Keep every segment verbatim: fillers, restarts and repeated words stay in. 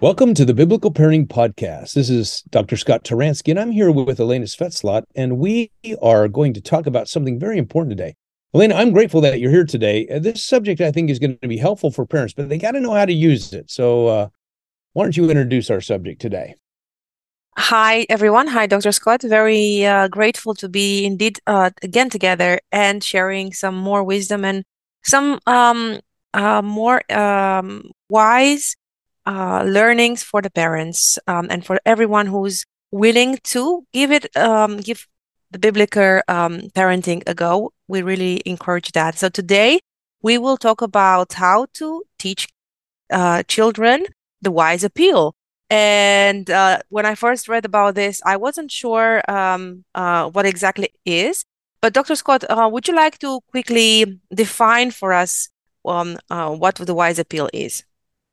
Welcome to the Biblical Parenting Podcast. This is Doctor Scott Taransky, and I'm here with Elena Svetlot, and we are going to talk about something very important today. Elena, I'm grateful that you're here today. Uh, This subject, I think, is going to be helpful for parents, but they got to know how to use it. So uh, why don't you introduce our subject today? Hi, everyone. Hi, Doctor Scott. Very uh, grateful to be indeed uh, again together and sharing some more wisdom and some um, uh, more um, wise uh, learnings for the parents um, and for everyone who's willing to give it um, give the biblical um, parenting a go. We really encourage that. So today we will talk about how to teach uh, children the wise appeal. And uh, when I first read about this, I wasn't sure um, uh, what exactly it is. But Doctor Scott, uh, would you like to quickly define for us um, uh, what the wise appeal is?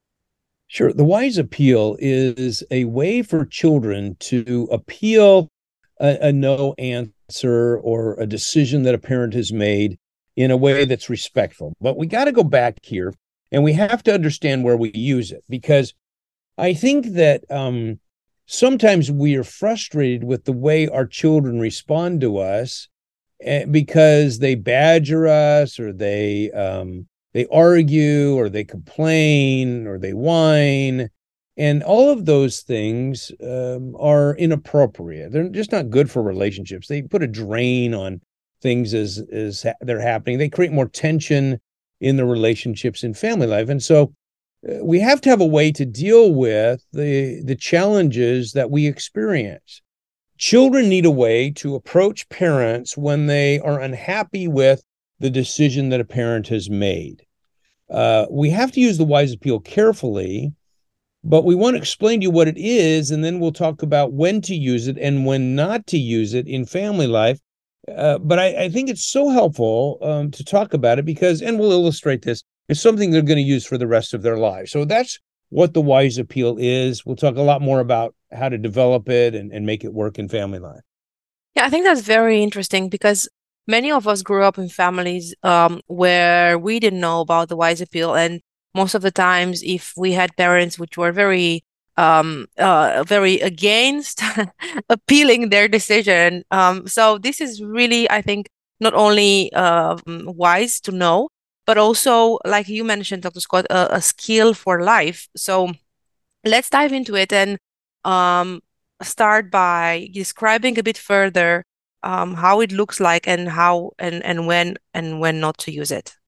Sure. The wise appeal is a way for children to appeal a, a no answer or a decision that a parent has made in a way that's respectful. But we got to go back here and we have to understand where we use it because I think that um, sometimes we are frustrated with the way our children respond to us eh, because they badger us or they um, they argue or they complain or they whine. And all of those things um, are inappropriate. They're just not good for relationships. They put a drain on things as, as they're happening. They create more tension in the relationships in family life. And so uh, we have to have a way to deal with the, the challenges that we experience. Children need a way to approach parents when they are unhappy with the decision that a parent has made. Uh, we have to use the wise appeal carefully, but we want to explain to you what it is, and then we'll talk about when to use it and when not to use it in family life. Uh, but I, I think it's so helpful um, to talk about it because, and we'll illustrate this, it's something they're going to use for the rest of their lives. So that's what the wise appeal is. We'll talk a lot more about how to develop it and, and make it work in family life. Yeah, I think that's very interesting because many of us grew up in families um, where we didn't know about the wise appeal, and most of the times, if we had parents which were very, um, uh, very against appealing their decision, um, so this is really, I think, not only uh, mm, wise to know, but also, like you mentioned, Doctor Scott, a, a skill for life. So let's dive into it and um, start by describing a bit further um, how it looks like and how and and when and when not to use it.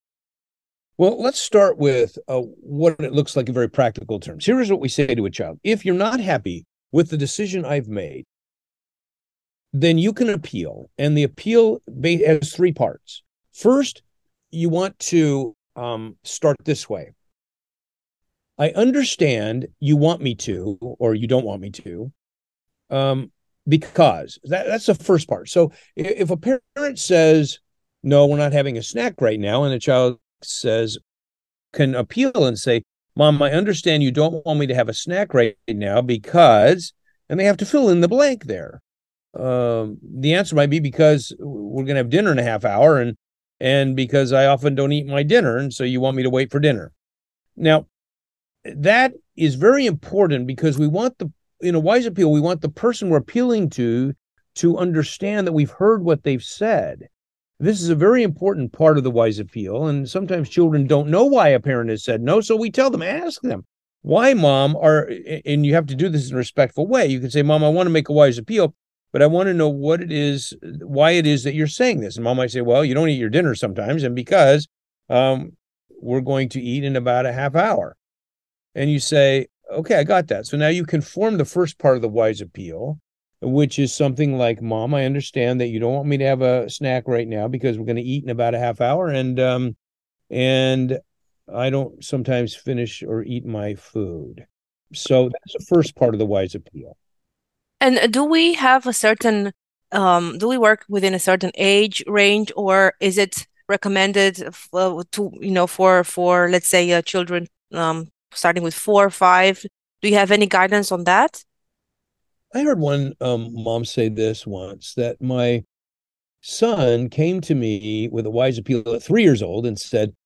Well, let's start with uh, what it looks like in very practical terms. Here's what we say to a child. If you're not happy with the decision I've made, then you can appeal. And the appeal has three parts. First, you want to um, start this way. I understand you want me to, or you don't want me to, um, because that, that's the first part. So if a parent says, no, we're not having a snack right now, and the child says, can appeal and say, Mom, I understand you don't want me to have a snack right now because, and they have to fill in the blank there. Um, the answer might be because we're going to have dinner in a half hour and and because I often don't eat my dinner. And so you want me to wait for dinner. Now, that is very important because we want the, in a wise appeal, we want the person we're appealing to to understand that we've heard what they've said. This is a very important part of the wise appeal. And sometimes children don't know why a parent has said no. So we tell them, ask them, why, Mom, are, and you have to do this in a respectful way. You can say, Mom, I want to make a wise appeal, but I want to know what it is, why it is that you're saying this. And Mom might say, well, you don't eat your dinner sometimes. And because um, we're going to eat in about a half hour. And you say, okay, I got that. So now you conform the first part of the wise appeal, which is something like, Mom, I understand that you don't want me to have a snack right now because we're going to eat in about a half hour. And, um, and I don't sometimes finish or eat my food. So that's the first part of the wise appeal. And do we have a certain um, do we work within a certain age range, or is it recommended f- uh, to, you know, for for let's say uh, children um, starting with four or five? Do you have any guidance on that? I heard one um, mom say this once that my son came to me with a wise appeal at three years old and said,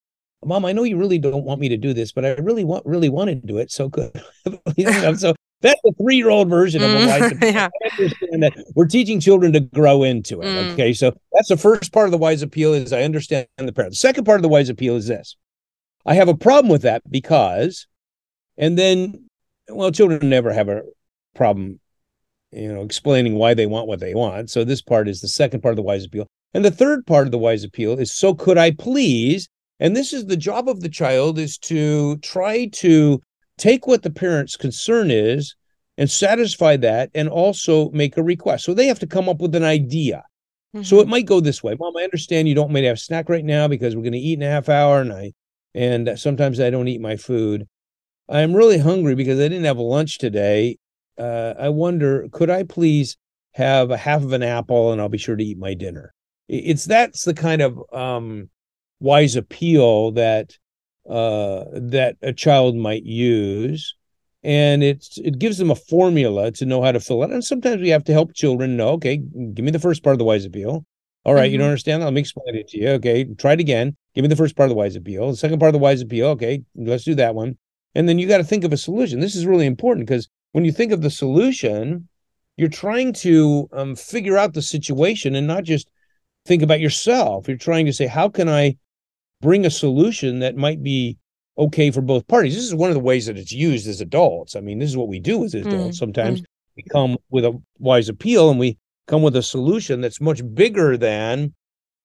Mom, I know you really don't want me to do this, but I really want really want to do it. So good. You know, so that's a three-year-old version of a wise Mm, appeal. yeah. I understand that we're teaching children to grow into it. Mm, Okay. So that's the first part of the wise appeal is I understand the parent. The second part of the wise appeal is this. I have a problem with that because, and then, well, children never have a problem, you know, explaining why they want what they want. So this part is the second part of the wise appeal. And the third part of the wise appeal is, so could I please? And this is the job of the child, is to try to take what the parent's concern is and satisfy that and also make a request. So they have to come up with an idea. So mhm. it might go this way. Mom, I understand you don't want me to have a snack right now because we're going to eat in a half hour, and I and sometimes I don't eat my food. I'm really hungry because I didn't have lunch today. Uh, I wonder, could I please have a half of an apple and I'll be sure to eat my dinner? It's that's the kind of um, wise appeal that uh, that a child might use, and it's it gives them a formula to know how to fill it. And sometimes we have to help children know. Okay, give me the first part of the wise appeal. All right, you don't Mhm. understand? Let me explain it to you. Okay, try it again. Give me the first part of the wise appeal. The second part of the wise appeal. Okay, let's do that one. And then you got to think of a solution. This is really important because when you think of the solution, you're trying to um, figure out the situation and not just think about yourself. You're trying to say, how can I bring a solution that might be okay for both parties? This is one of the ways that it's used as adults. I mean, this is what we do as adults. Mm, Sometimes mm, we come with a wise appeal and we come with a solution that's much bigger than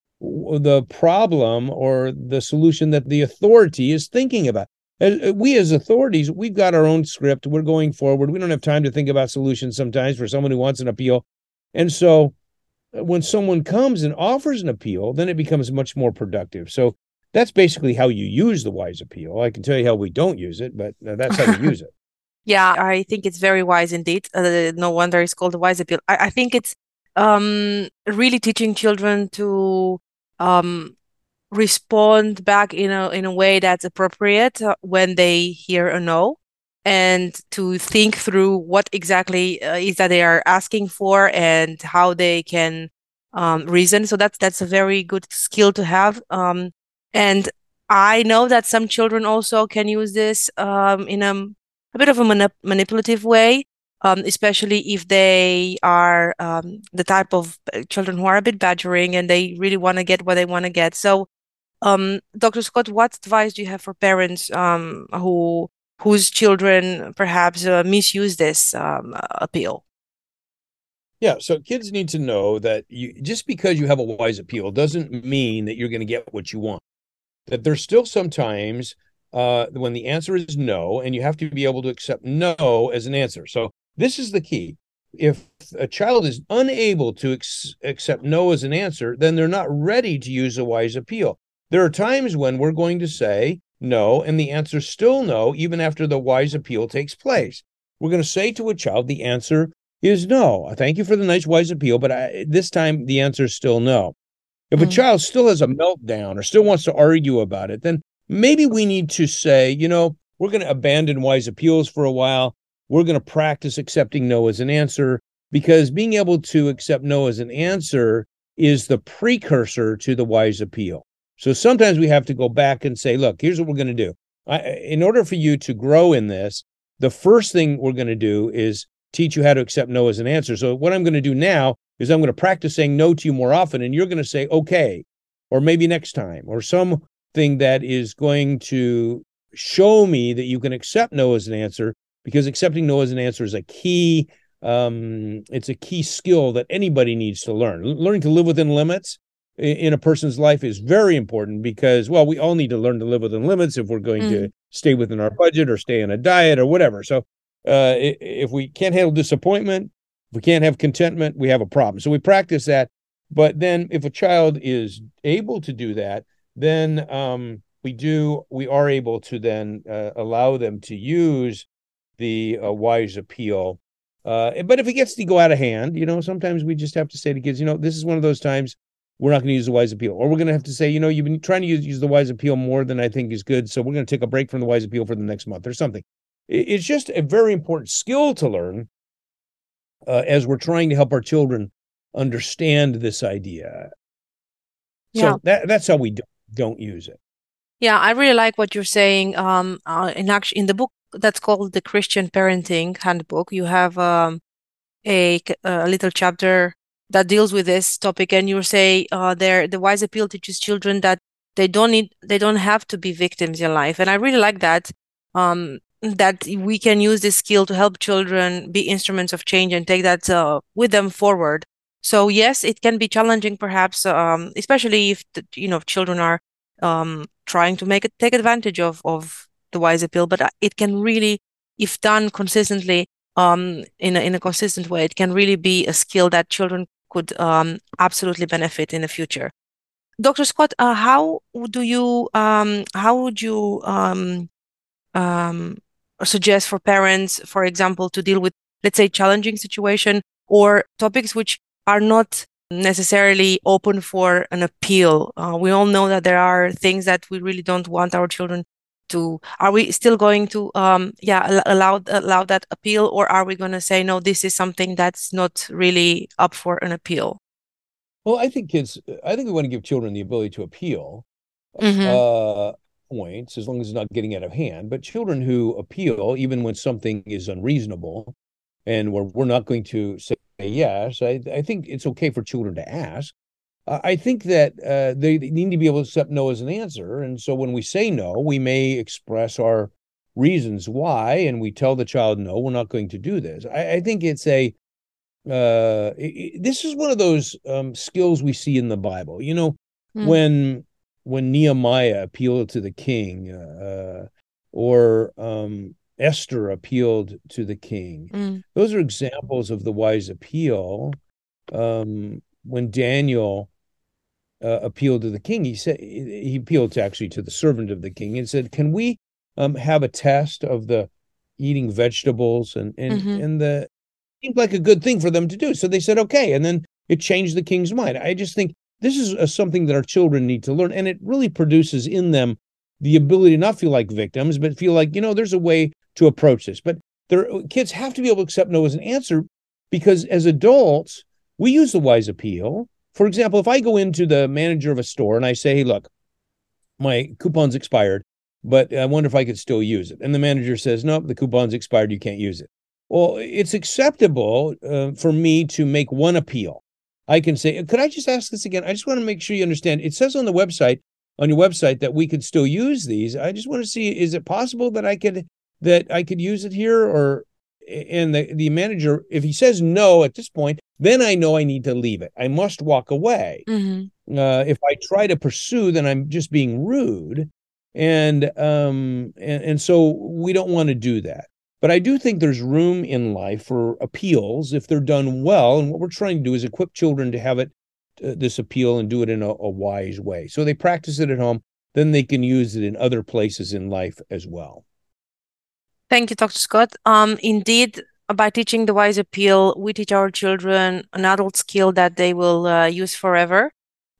the problem or the solution that the authority is thinking about. As, we as authorities, we've got our own script. We're going forward. We don't have time to think about solutions sometimes for someone who wants an appeal. And so when someone comes and offers an appeal, then it becomes much more productive. So that's basically how you use the wise appeal. I can tell you how we don't use it, but that's how we mm. use it. Yeah, I think it's very wise indeed. Uh, no wonder it's called the wise appeal. I, I think it's um really teaching children to um respond back in a in a way that's appropriate uh, when they hear a no, and to think through what exactly uh, is that they are asking for and how they can um, reason. So that's that's a very good skill to have. Um, and I know that some children also can use this um, in a, a bit of a manip manipulative way. Um, especially if they are um, the type of uh, children who are a bit badgering and they really want to get what they want to get. So um, doctor Scott, what advice do you have for parents um, who whose children perhaps uh, misuse this um, uh, appeal? Yeah, so kids need to know that you just because you have a wise appeal doesn't mean that you're going to get what you want. That there's still sometimes uh, when the answer is no, and you have to be able to accept no as an answer. So this is the key. If a child is unable to ex- accept no as an answer, then they're not ready to use a wise appeal. There are times when we're going to say no, and the answer is still no, even after the wise appeal takes place. We're going to say to a child, the answer is no. Thank you for the nice wise appeal, but I, this time the answer is still no. If a Mm, child still has a meltdown or still wants to argue about it, then maybe we need to say, you know, we're going to abandon wise appeals for a while. We're going to practice accepting no as an answer, because being able to accept no as an answer is the precursor to the wise appeal. So sometimes we have to go back and say, look, here's what we're going to do. I, in order for you to grow in this, the first thing we're going to do is teach you how to accept no as an answer. So what I'm going to do now is I'm going to practice saying no to you more often, and you're going to say okay, or maybe next time, or something that is going to show me that you can accept no as an answer, because accepting no as an answer is a key um it's a key skill that anybody needs to learn. Learning to live within limits in a person's life is very important, because, well, we all need to learn to live within limits if we're going to mm, stay within our budget or stay on a diet or whatever. So uh, if we can't handle disappointment, if we can't have contentment, we have a problem. So we practice that. But then if a child is able to do that, then um, we do, we are able to then uh, allow them to use the uh, wise appeal. Uh, but if it gets to go out of hand, you know, sometimes we just have to say to kids, you know, this is one of those times we're not going to use the wise appeal. Or we're going to have to say, you know, you've been trying to use, use the wise appeal more than I think is good, so we're going to take a break from the wise appeal for the next month or something. It's just a very important skill to learn uh, as we're trying to help our children understand this idea. yeah. So that that's how we do, don't use it. Yeah, I really like what you're saying. Um, uh, in actually in the book that's called the Christian Parenting Handbook, you have um a, c- a little chapter that deals with this topic, and you say uh, there the wise appeal teaches children that they don't need they don't have to be victims in life, and I really like that. Um, that we can use this skill to help children be instruments of change and take that uh, with them forward. So yes, it can be challenging, perhaps, um, especially if the, you know children are um, trying to make it take advantage of of the wise appeal, but uh, it can really, if done consistently, um, in a, in a consistent way, it can really be a skill that children could um, absolutely benefit in the future. doctor Scott, uh, how do you um, how would you um, um, suggest for parents, for example, to deal with, let's say, challenging situation or topics which are not necessarily open for an appeal? Uh, we all know that there are things that we really don't want our children to. Are we still going to, um, yeah, allow allow that appeal, or are we going to say no? This is something that's not really up for an appeal. Well, I think kids, I think we want to give children the ability to appeal Mm-hmm. uh, points as long as it's not getting out of hand. But children who appeal, even when something is unreasonable, and we're, we're not going to say yes, I, I think it's okay for children to ask. Uh, I think that uh, they, they need to be able to accept no as an answer. And so when we say no, we may express our reasons why, and we tell the child, no, we're not going to do this. I, I think it's a, uh, it, this is one of those um, skills we see in the Bible. You know, Mm. when when Nehemiah appealed to the king, uh, or um, Esther appealed to the king, Mm. those are examples of the wise appeal. Um, when Daniel uh, appealed to the king, he said he appealed to actually to the servant of the king and said, "Can we um, have a test of the eating vegetables?" And and Mm-hmm. and the seemed like a good thing for them to do. So they said, okay. And then it changed the king's mind. I just think this is a, something that our children need to learn. And it really produces in them the ability to not feel like victims, but feel like, you know, there's a way to approach this. But their kids have to be able to accept no as an answer, because as adults, we use the wise appeal. For example, if I go into the manager of a store and I say, hey, look, my coupon's expired, but I wonder if I could still use it. And the manager says, no, the coupon's expired. You can't use it. Well, it's acceptable uh, for me to make one appeal. I can say, could I just ask this again? I just want to make sure you understand. It says on the website, on your website, that we could still use these. I just want to see, is it possible that I could that I could use it here? Or and the, the manager, if he says no at this point, then I know I need to leave it. I must walk away. Mm-hmm. Uh, if I try to pursue, then I'm just being rude, and um, and, and so we don't want to do that. But I do think there's room in life for appeals if they're done well. And what we're trying to do is equip children to have it, uh, this appeal, and do it in a, a wise way. So they practice it at home, then they can use it in other places in life as well. Thank you, doctor Scott. Um, indeed, by teaching the wise appeal, we teach our children an adult skill that they will uh, use forever.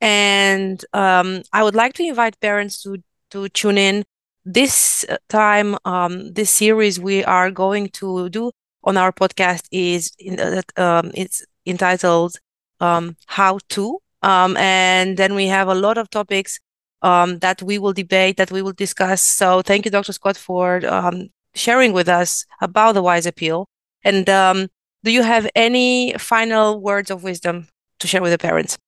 And um, I would like to invite parents to to tune in this uh, time. Um, this series we are going to do on our podcast is in, uh, um, it's entitled um, "How to," um, and then we have a lot of topics um, that we will debate, that we will discuss. So thank you, doctor Scott, for um, sharing with us about the wise appeal. And um, do you have any final words of wisdom to share with the parents?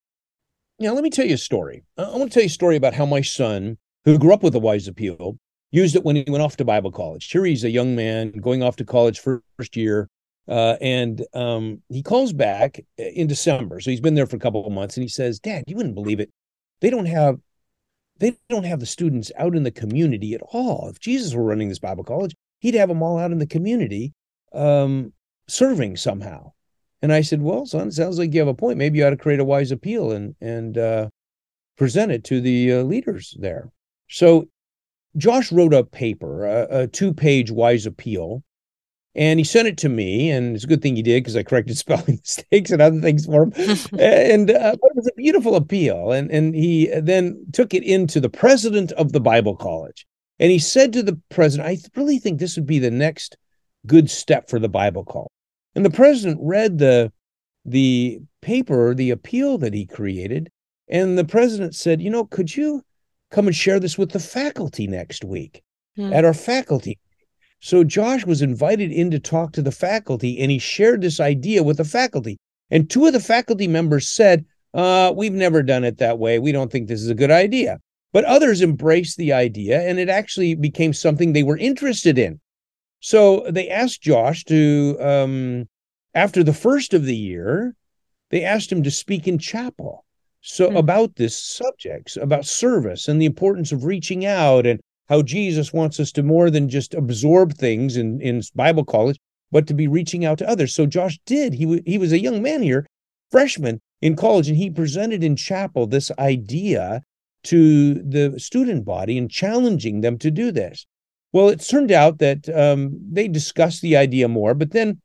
Now, let me tell you a story. I want to tell you a story about how my son, who grew up with the wise appeal, used it when he went off to Bible college. Here he's a young man going off to college first year. Uh, and um, he calls back in December. So he's been there for a couple of months. And he says, Dad, you wouldn't believe it. They don't have they don't have the students out in the community at all. If Jesus were running this Bible college, he'd have them all out in the community um, serving somehow. And I said, well, son, it sounds like you have a point. Maybe you ought to create a wise appeal and and uh, present it to the uh, leaders there. So Josh wrote a paper, a, a two-page wise appeal, and he sent it to me. And it's a good thing he did, because I corrected spelling mistakes and other things for him. And uh, it was a beautiful appeal. And, and he then took it into the president of the Bible college. And he said to the president, I really think this would be the next good step for the Bible college. And the president read the, the paper, the appeal that he created. And the president said, you know, could you come and share this with the faculty next week Hmm. at our faculty. So Josh was invited in to talk to the faculty, and he shared this idea with the faculty. And two of the faculty members said, uh, we've never done it that way. We don't think this is a good idea. But others embraced the idea, and it actually became something they were interested in. So they asked Josh to, um, after the first of the year, they asked him to speak in chapel. So Hmm. about this subject, about service and the importance of reaching out, and how Jesus wants us to more than just absorb things in, in Bible college, but to be reaching out to others. So Josh did. He, w- he was a young man here, freshman in college, and he presented in chapel this idea to the student body and challenging them to do this. Well, it turned out that um, they discussed the idea more, but then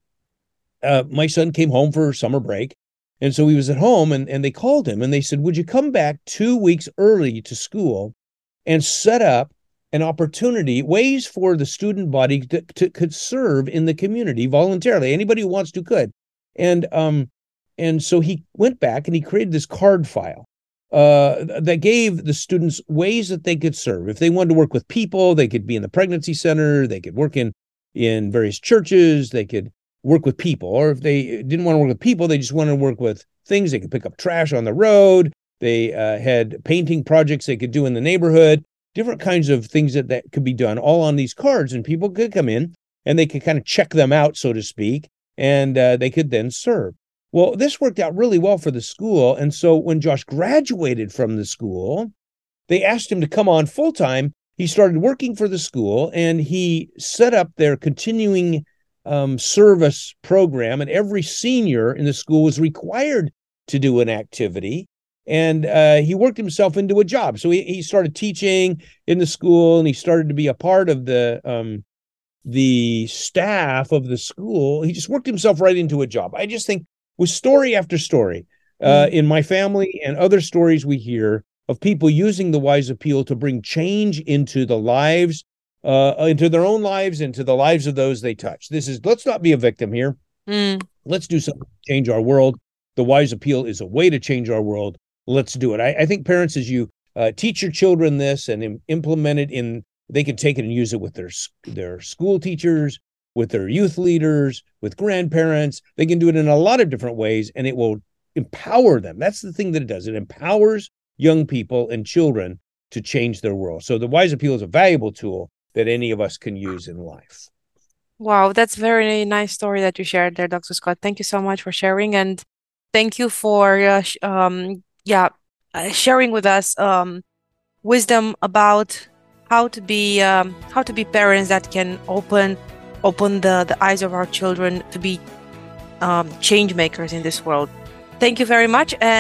uh, my son came home for summer break. And so he was at home, and, and they called him and they said, would you come back two weeks early to school and set up an opportunity, ways for the student body to, to could serve in the community voluntarily. Anybody who wants to could. And um, and so he went back and he created this card file uh, that gave the students ways that they could serve. If they wanted to work with people, they could be in the pregnancy center, they could work in in various churches, they could work with people. Or if they didn't want to work with people, they just wanted to work with things. They could pick up trash on the road. They uh, had painting projects they could do in the neighborhood. Different kinds of things that, that could be done all on these cards, and people could come in and they could kind of check them out, so to speak, and uh, they could then serve. Well, this worked out really well for the school. And so when Josh graduated from the school, they asked him to come on full time. He started working for the school, and he set up their continuing um, service program, and every senior in the school was required to do an activity. And uh, he worked himself into a job. So he, he started teaching in the school, and he started to be a part of the um, the staff of the school. He just worked himself right into a job. I just think with story after story uh, mm. in my family and other stories we hear of people using the Wise Appeal to bring change into the lives, uh, into their own lives, into the lives of those they touch. This is, let's not be a victim here. Mm. Let's do something to change our world. The Wise Appeal is a way to change our world. Let's do it. I, I think parents, as you uh, teach your children this and im- implement it in, they can take it and use it with their their school teachers, with their youth leaders, with grandparents. They can do it in a lot of different ways, and it will empower them. That's the thing that it does. It empowers young people and children to change their world. So the Wise Appeal is a valuable tool that any of us can use in life. Wow, that's a very nice story that you shared there, Doctor Scott. Thank you so much for sharing, and thank you for uh, sh- um, yeah, uh, sharing with us um, wisdom about how to be um, how to be parents that can open open the, the eyes of our children to be um, change makers in this world. Thank you very much. And